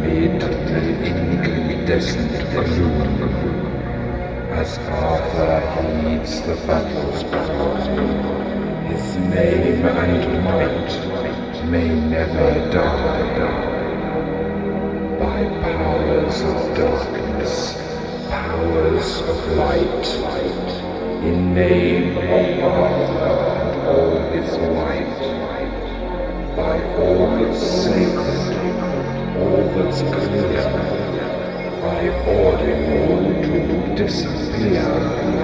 amid an incandescent gloom, as Arthur heeds the battle's cry, his name and might may never die. By powers of darkness, powers of light, in name of Arthur and all his might, by all that's sacred, all that's clear, I order you to disappear.